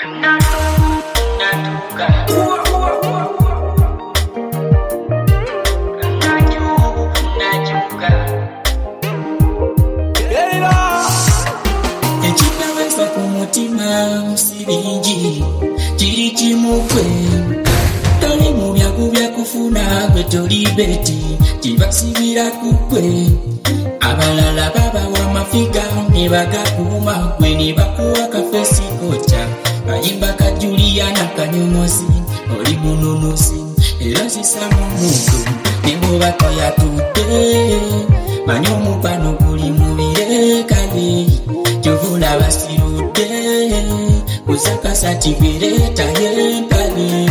Ekitawesa ku mutima musibingi kiri kimukwe toli mu byaku byakufuna gwe toli beti kibasibira kukwe abalala babawa amafiga ne bagakuuma gwe ne bakuwa kafesi koca kayimba ka Juliana Kanyomozi oli mununuzi era sisamu muntu ne bwoba toyatudde manya omupano guli mu birekale kyovula basirudde kusakasa kibereta yempale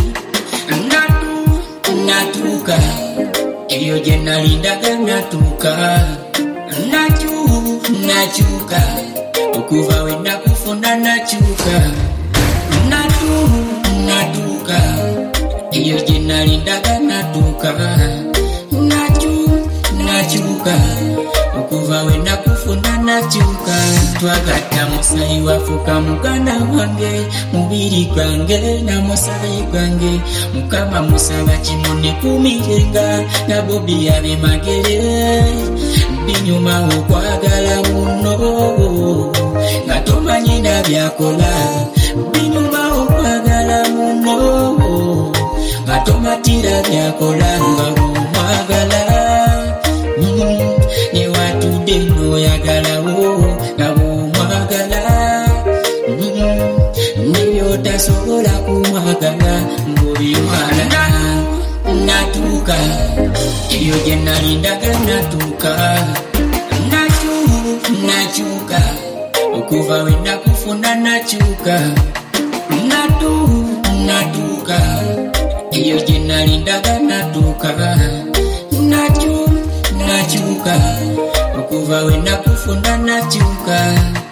natuuka eyo gye nalindaga natuuka nakyuka okuva we nakufuna nakyuka natuuka eyo gye nalindaga natuuka nakyuka okuva we nakufuna nakyuka twagatta musayi wafuka muganda wange mubiri gwange na musayi gwange mukama musaba kimone kumirenga na bobi yabe magere binyuma okwagala muno nga tomanyi na byakola binyuma okwagala muno nga tomatira byakola nga bumwagala ne watudde n'oyagalawo nga bw'omwagala ne byotasobola kumwagala ng'obimwala natuuka eyo gye nalindaga natuuka nakyuka okuva we nakufuna nakyuka natuuka eyo gye nalindaga natuuka nakyuka okuva we nakufuna nakyuka